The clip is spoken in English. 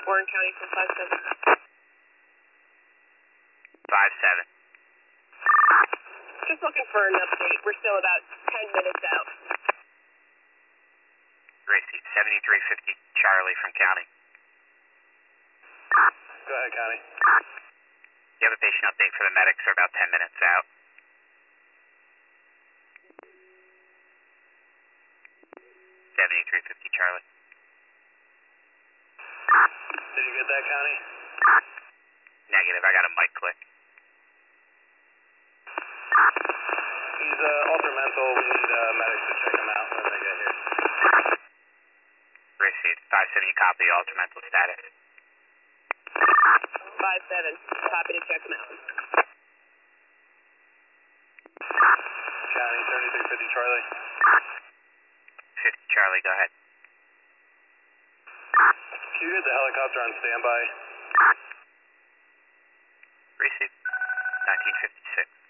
Warren County from 5-7. 5-7. Just looking for an update. We're still about 10 minutes out. Gracie, 7350 Charlie from County. Go ahead, County. You have a patient update for the medics. They're about 10 minutes out. 7350 Charlie. Did you get that, County? Negative. I got a mic click. He's ultra mental. We need medics to check him out when they get here. Received. 5-7, you copy alter mental status. 5-7. Copy to check them out. County, 7350 Charlie. 50 Charlie, go ahead. Can you get the helicopter on standby? Received. 1956.